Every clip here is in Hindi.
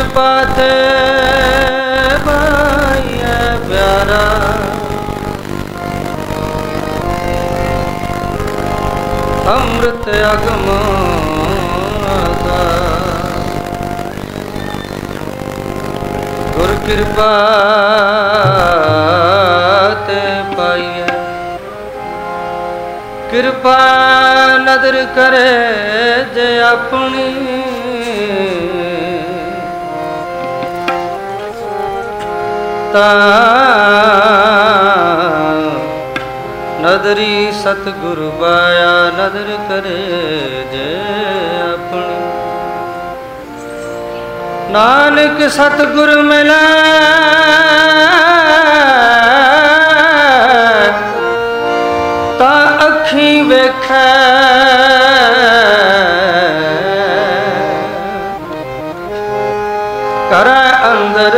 कृपा ते भाई प्यारा अमृत अगम गुर कृपा ते पाइए कृपा नदर करे जे अपनी ता नदरी सतगुरु बाया नदर करे जे अपनी नानक सतगुरु मिला ता अखी वेखै करे अंदर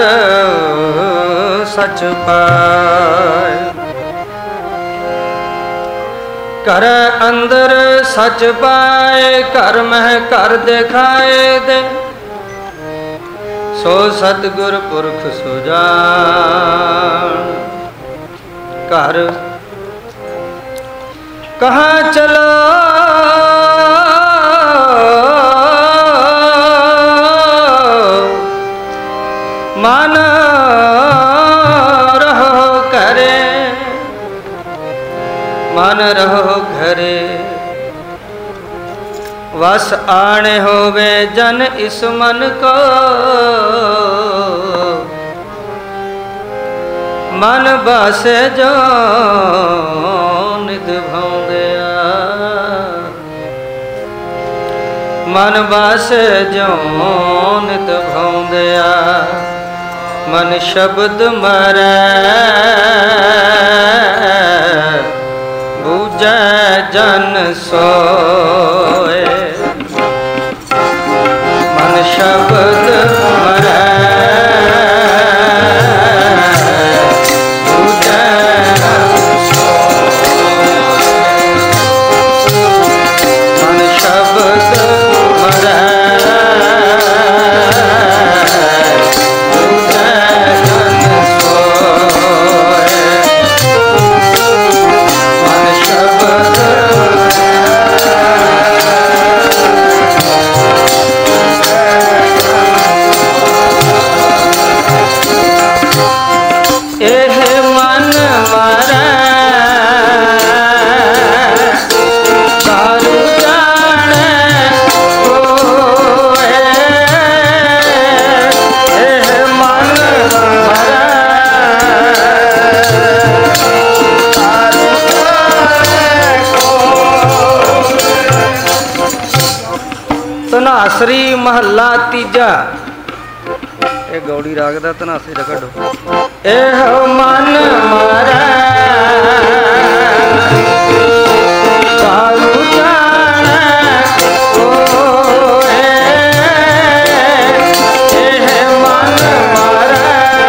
सच पाए कर अंदर सच पाए कर मह कर दिखाए दे सो सतगुर पुरख सुजान कर कहाँ चलो मान रहो करे मन रहो घरे वस आने होवे जन इस मन को मन बासे जो निध भाउंदिया मन बासे जो निध भाउंदिया मन शब्द मरै बूझै जन सोए मन शब्द मरै बूझै जन सोए मन शब्द मरै तनासरी महला तीजा ये गौड़ी राग दा तनासरी दा कड्डो एह मन मारा कालू जाने कोए एह मन मारा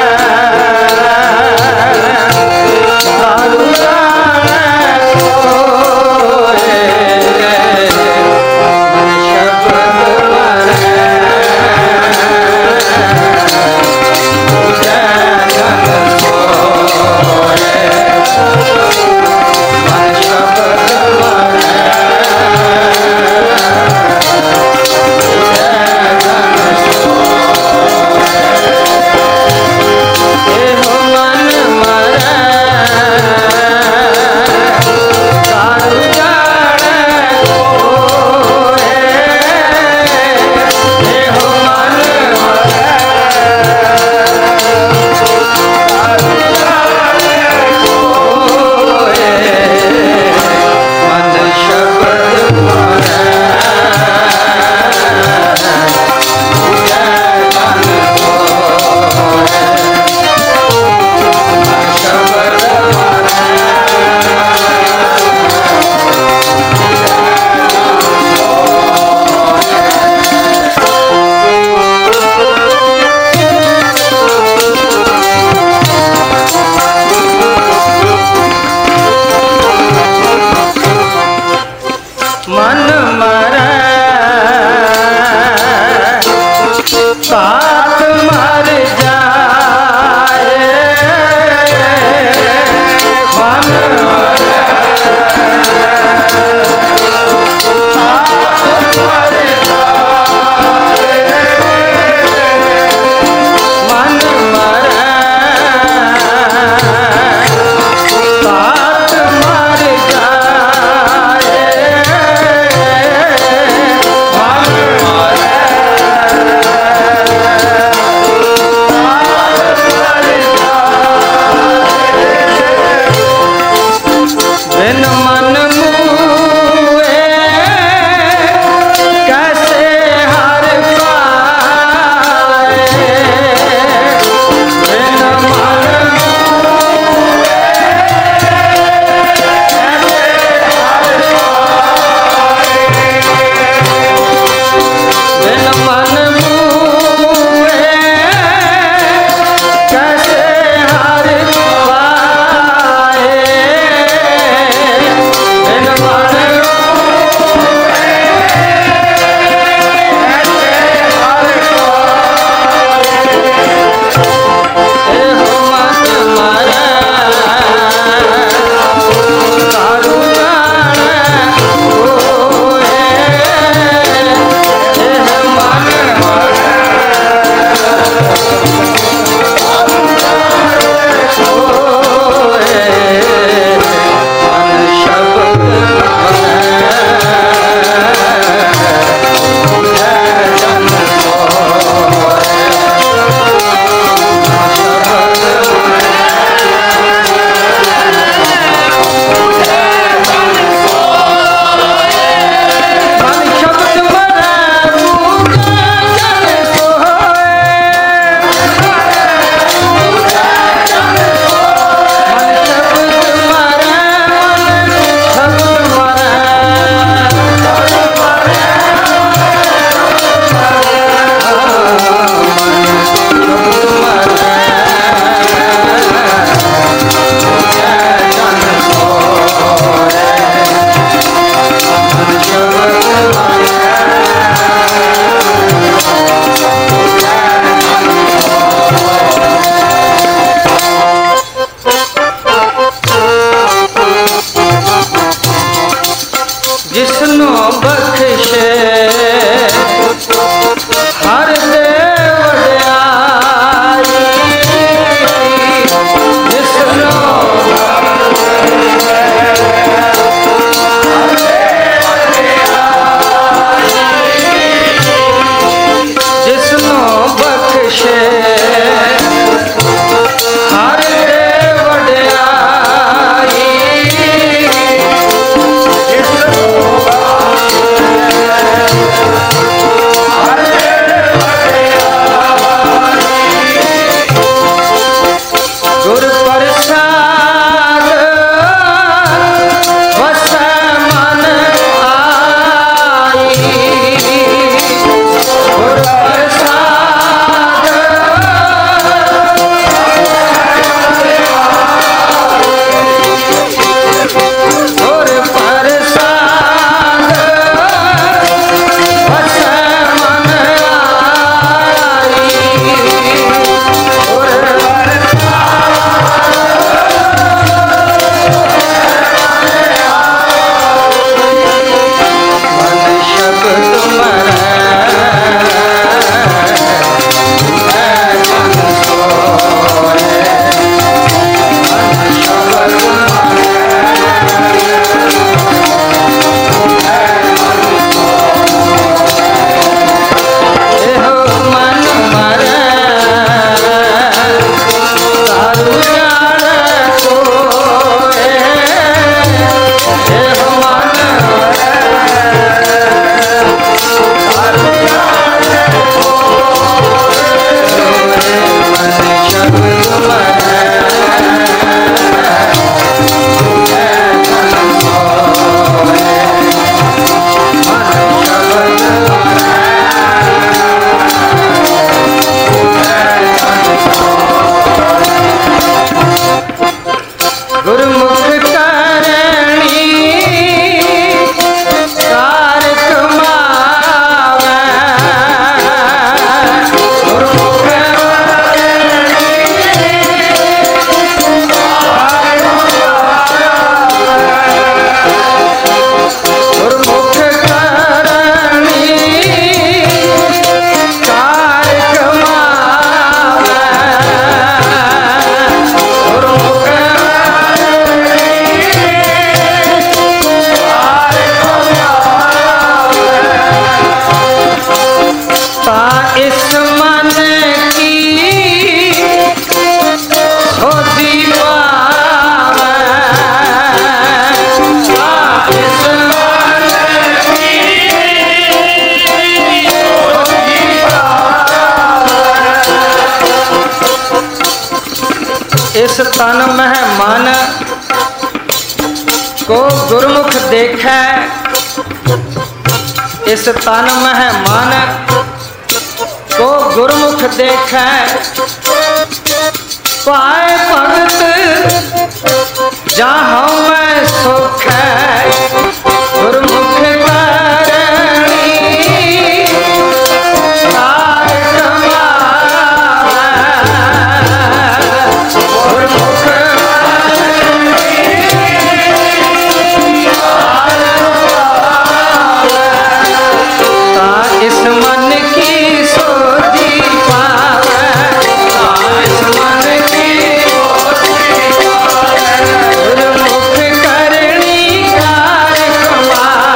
कालू जाने कोए मन शब्द इस तन मह मन को गुरमुख देखे, इस तन मह मन को गुरमुख देखे, पाए भगत जहाँ मैं सुख है, गुरमुख करनी कार कमावे, गुरमुख इस मन की सोधी पावे, इस मन की सोधी पावे, गुरमुख करनी कार कमावे।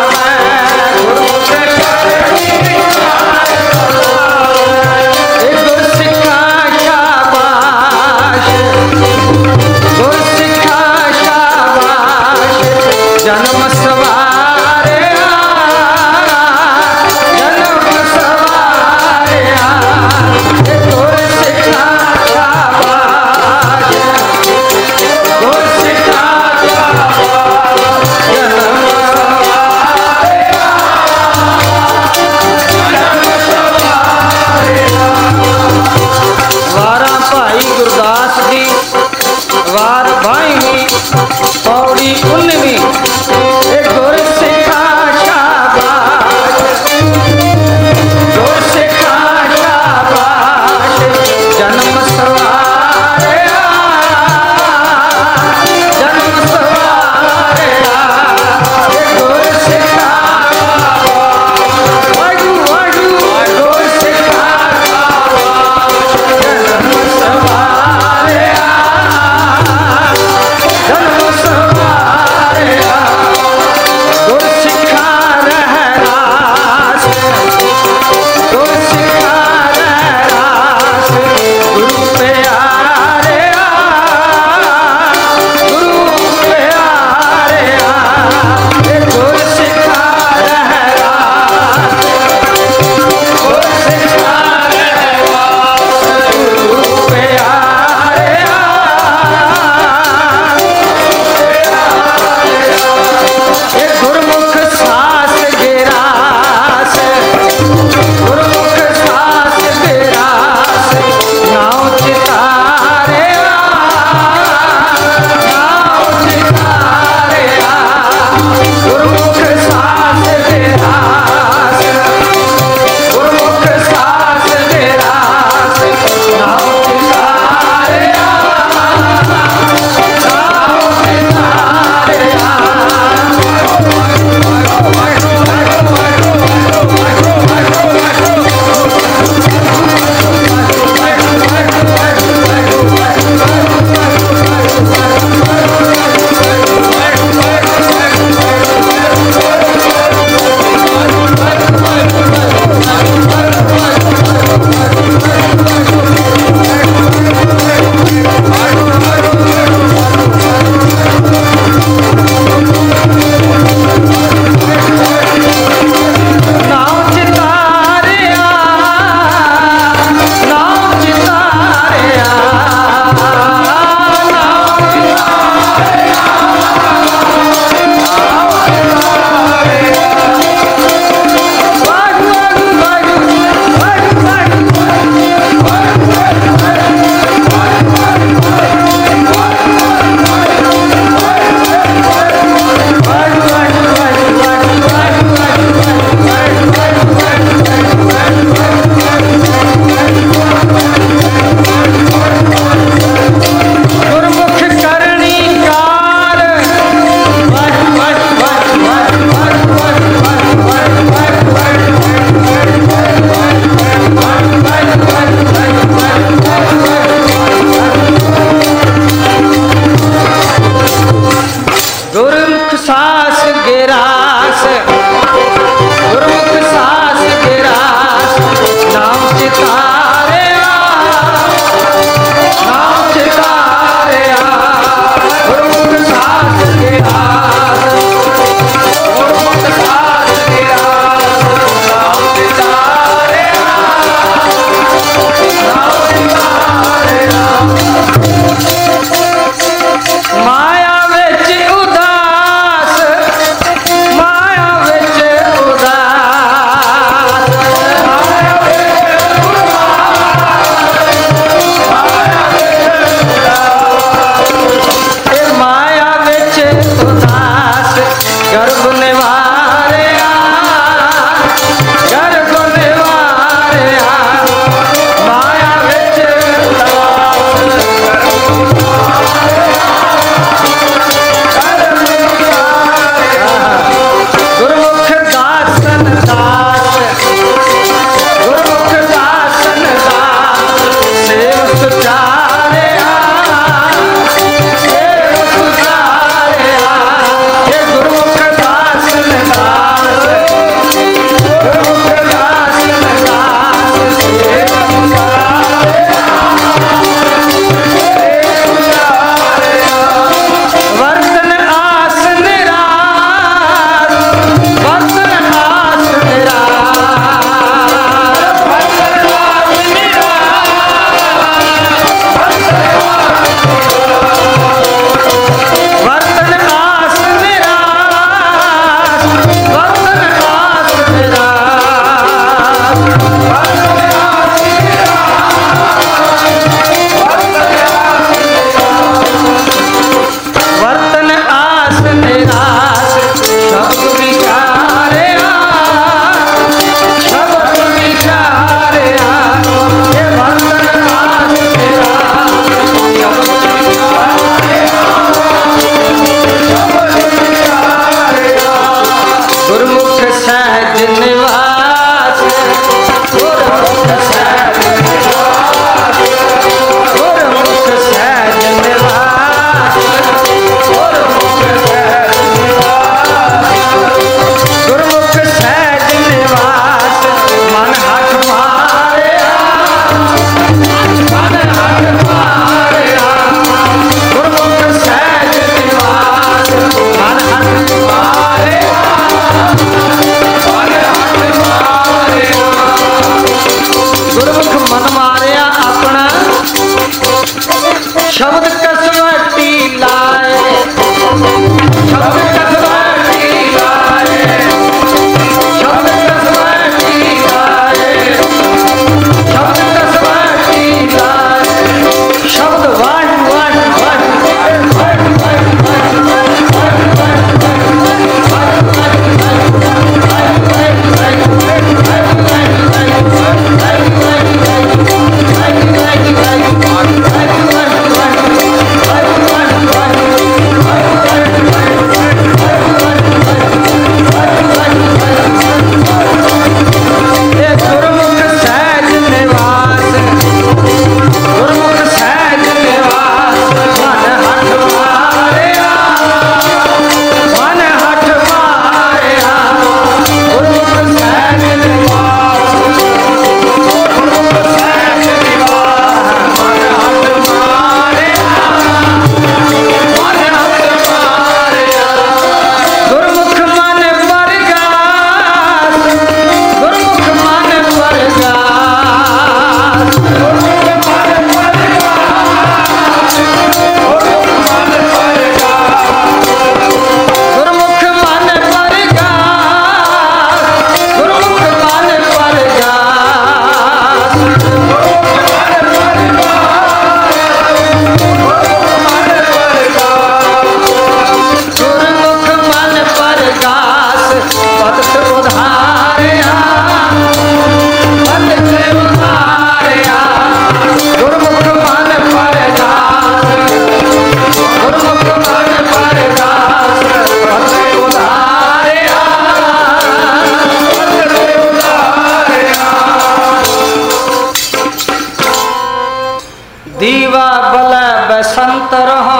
दीवा बलै बसंत रहो,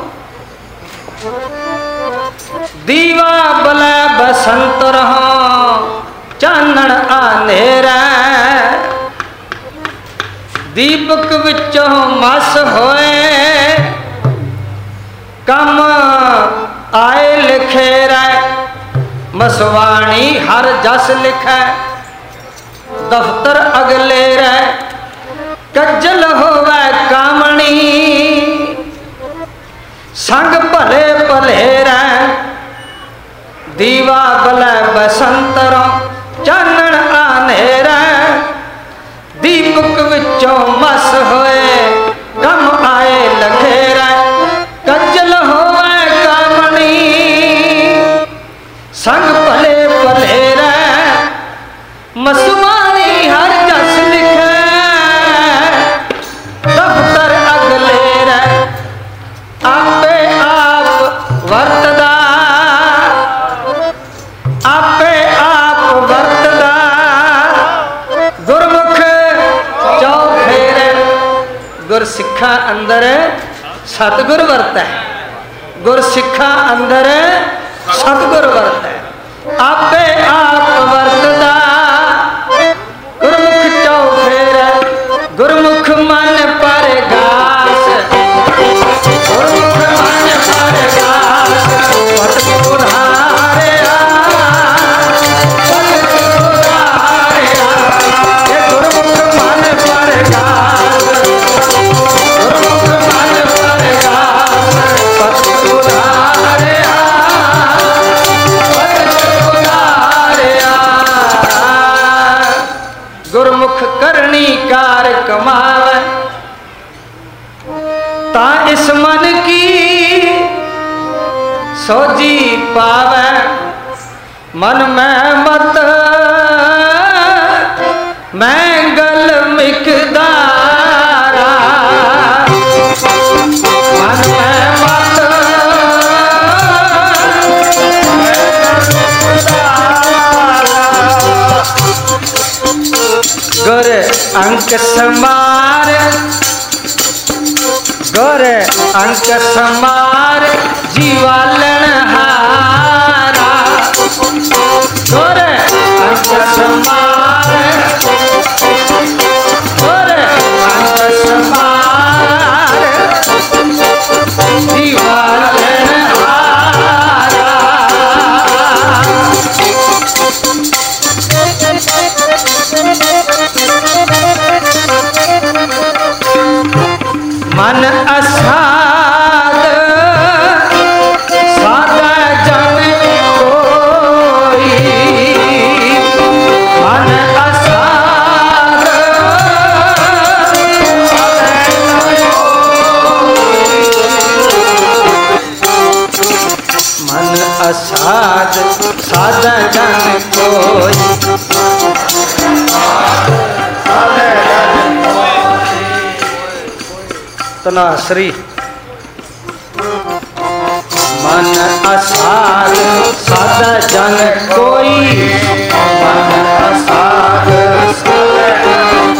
दीवा बलै बसंत रहो, चानण अंधेरा दीपक विचों मस होए, कम आए लिखे रै मसवाणी हर जस लिखै, दफ्तर अगले रै कज्जल होवै कामणी, संग भले भले रै दीवा बलै बसंतरों, चानण अंधेरा दीपक विचों मस होए, कम आए लखे रै कज्जल होवै कामणी, संग भले भले रै मसवाणी हर जस लिखै, दफ्तर अगले रै आपे आप वरतदा, आपे आप वरतदा, गुरमुख चौफेरे गुर सिखा अंदर सतगुर वरतै, गुर सिखा अंदर सतगुर वरतै, आपे आप वरतदा, गुरमुख चौफेरे गुरमुख मन पर गास, गुरमुख मन पर गास, पत को धारिया, पत को धारिया, ये गुरमुख मन पर गास, गुरमुख मन पर गास, पत को धारिया, पत को धारिया, गुरमुख करनी कार कमावे, ता इस मन की सोजी पावे, मन में मत मैंगल मिकदारा, मन में मत गुर अंक समार, गुर अंक समार जीवालन हारा, गुर अंक समार, गुर अंक समार जीवालन हारा, मन असाद सादा जन कोई, मन असाद मन असाद सादा जन कोई, तनाश्री मन असाद सादा जन कोई, मन असाद सादा जन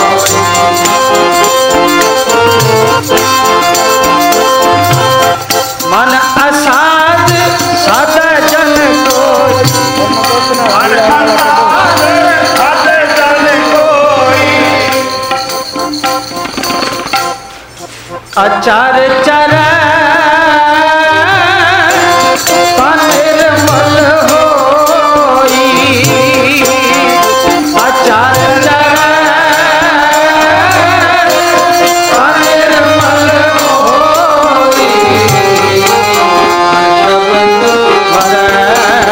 मन असाद सादा जन कोई, मन असाद सादा जन कोई, अचार चरै निर्मल होई, अचार चरै निर्मल होई, शब्द मरै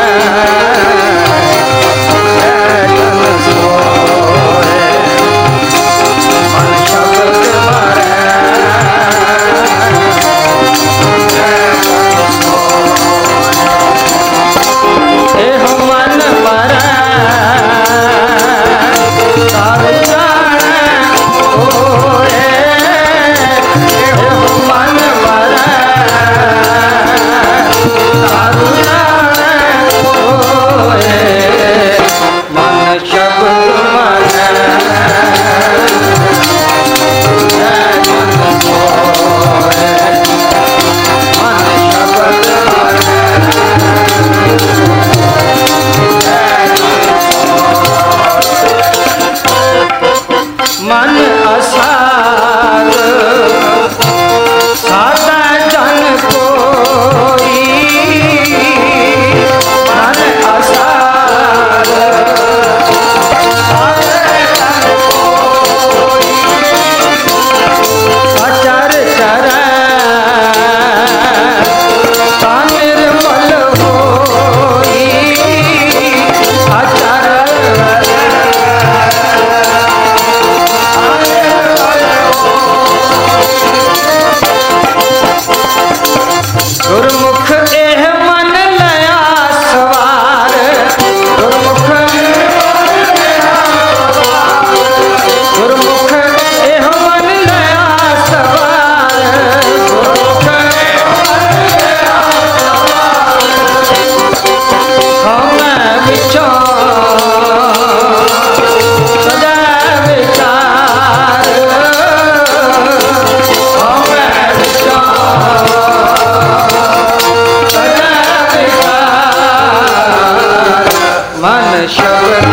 जन सोए, मन शब्द मरै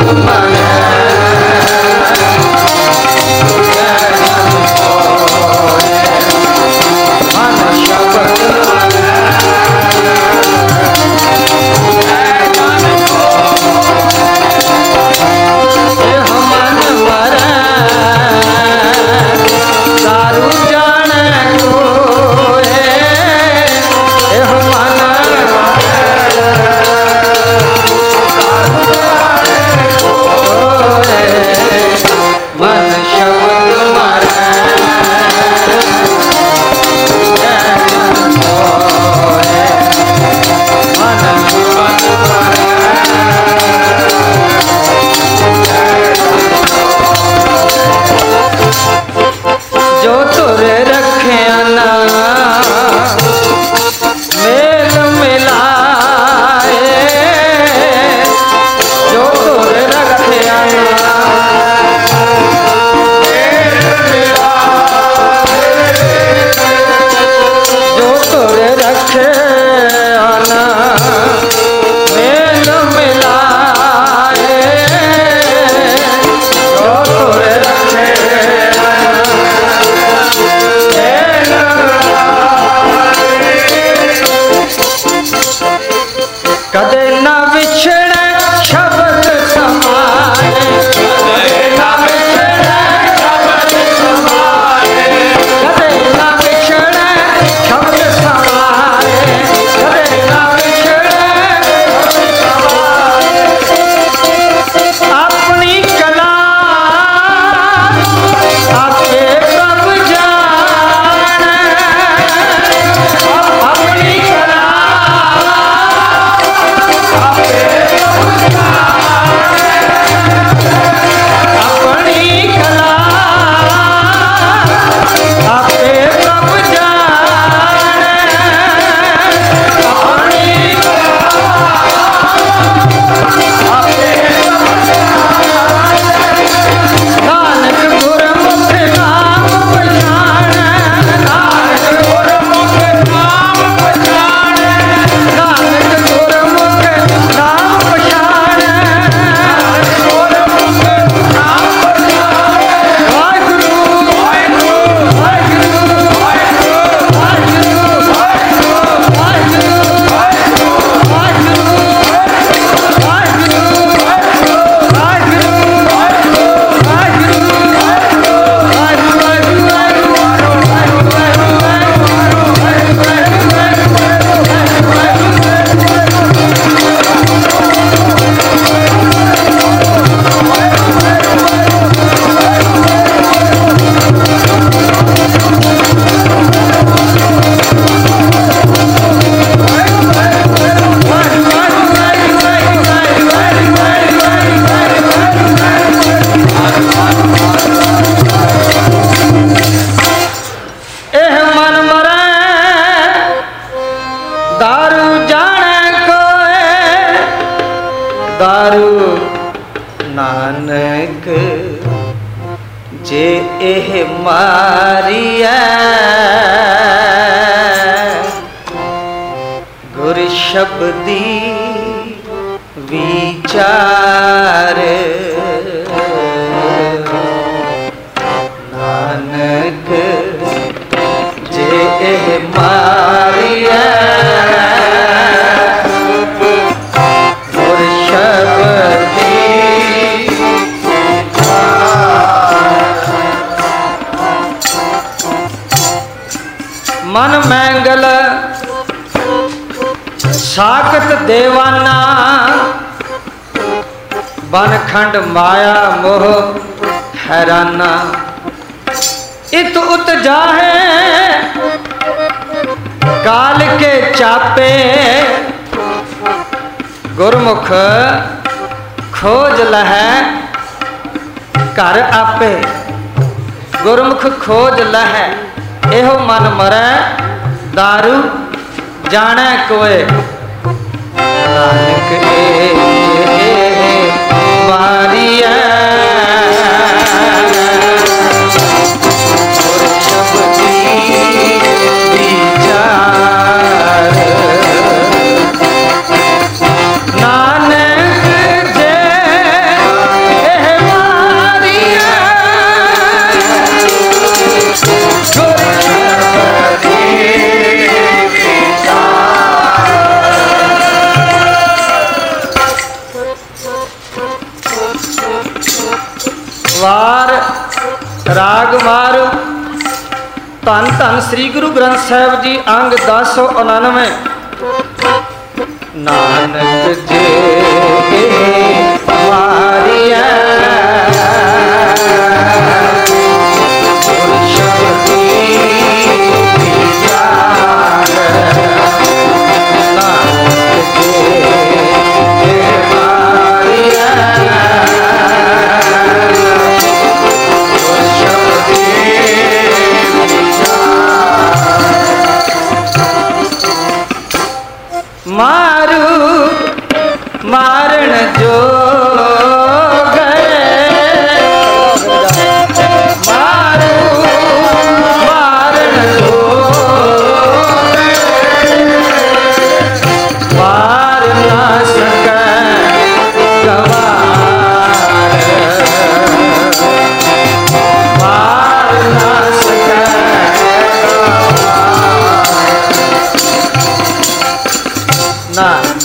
नानक जे एह मारिया गुर शब्दी विचार नानक जे एह मारिया गुर शब्दी मन मैंगल साकत देवाना बनखंड माया मोह हैराना इत उत जाहे काल के चापे गुरमुख खोज लहै घर आपे गुरमुख खोज लहै एहो मन मरै दारू जाने कोए नानक मारिया नानक जे वार राग मार धन धन श्री गुरु ग्रंथ साहिब जी अंग 1099। नानक जी मारिया मारू मारण जो गए मारू मारण जो मार ना सके गवार मार ना सके ना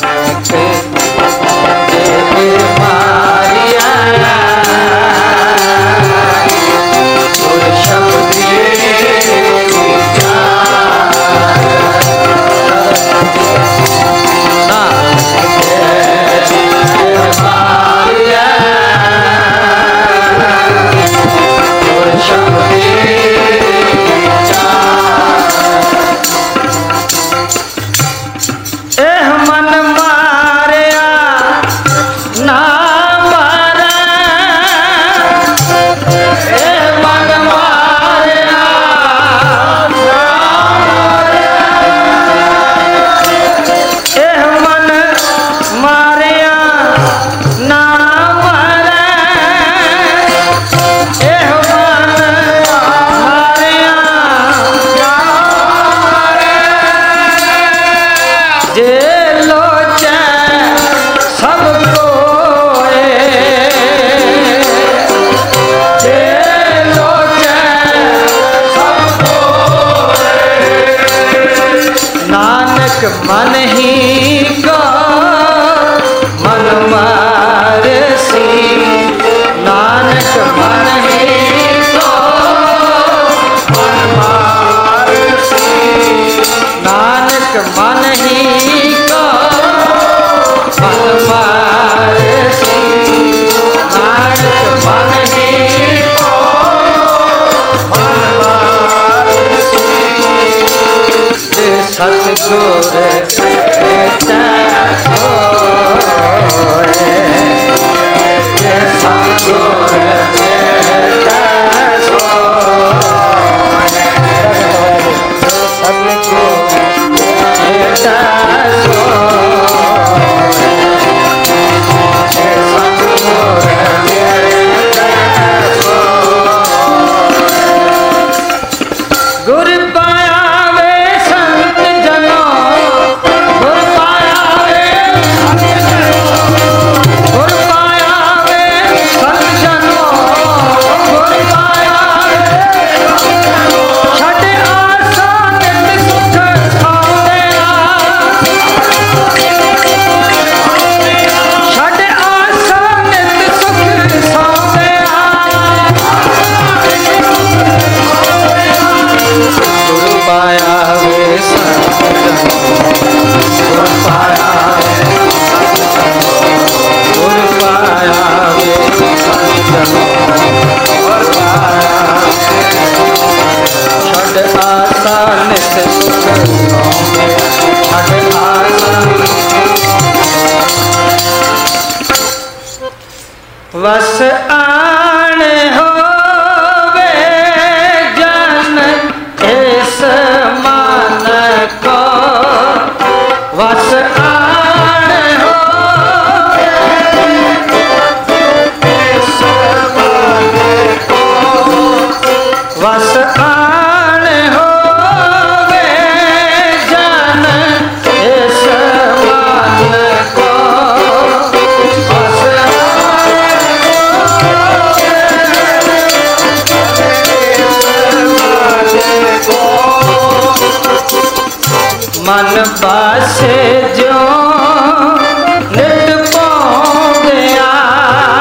मन ही को मन मारे सी नानक मन ही को मन मारे सी नानक मन ही को मन मारे सी नानक मन ही को मन मारे सी सतगुर वस आन होवे जन इस मन को वस आन होवे इस मन को वस आन होवे जन इस मन को वस मन बासे जो नित पाऊं गया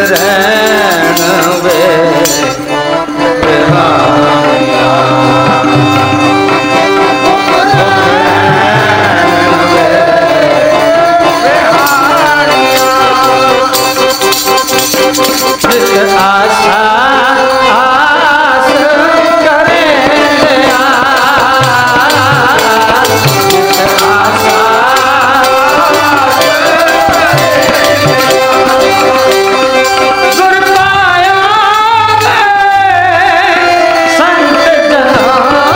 रैन वे बिहानिया आशा आस करे गुर पाया संत जना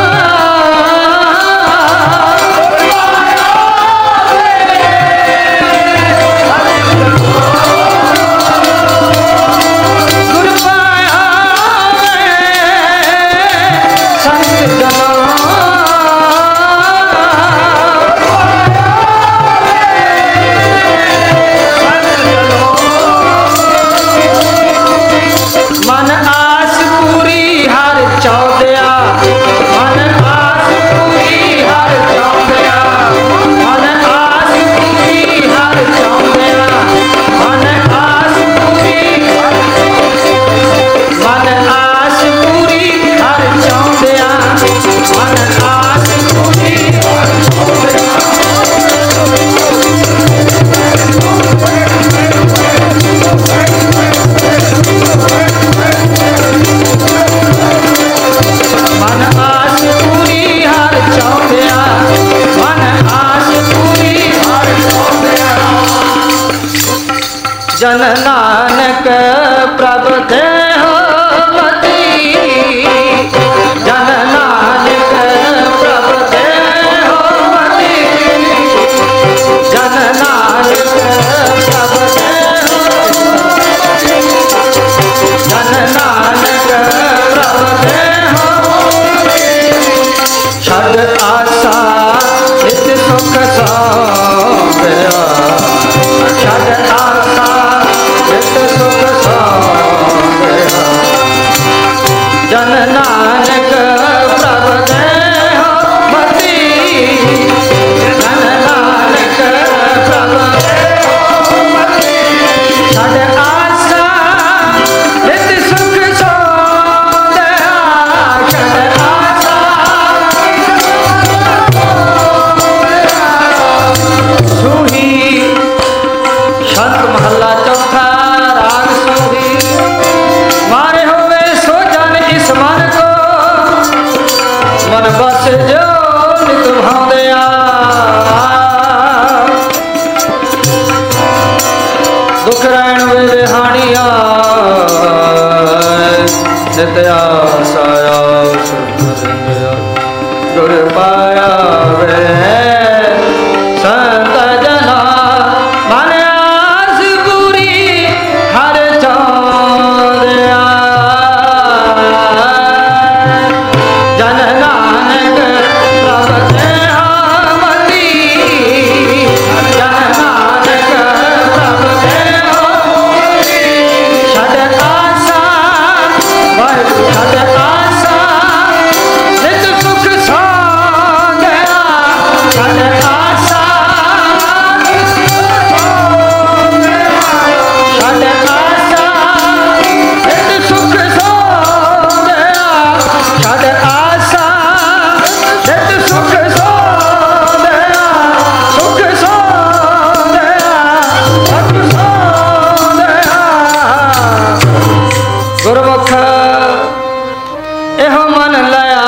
जन नानक प्रभ देहो मती जन नानक प्रभ देहो मती जन नानक प्रभ देहो जन नानक प्रभ देहो छद आशा हित सुख साम्या छद आशा सुख साम्या जन नानक प्रभ देहो मती जन नानक प्रभ देहो मती छद आशा हित सुख साम्या छद आशा सुही शंत महला चौथा राग सूही मारे होवे सो जन इस मन को मन बस जो नित भांदया दुख रहन वे बिहानिया नित आशा गुर पाया वे संत जना मन आस पूरी हर चौदया जन नानक प्रभ देहो मती जन नानक प्रभ देहो मती छद आशा वाहिगुरू छद आशा नित सुख साम्या छद आशा छद आशा हित सुख साम्या छद आशा हित सुख साम्या सुख साम्या सुख साम्या गुरमुख एहो मन लया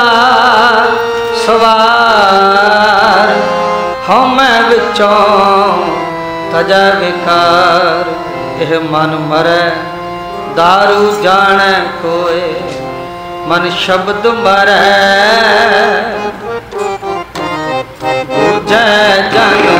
सवार हमै विचों तजै विकार एह मन मरै दारू जाने कोय मन शब्द मरै बुझै जन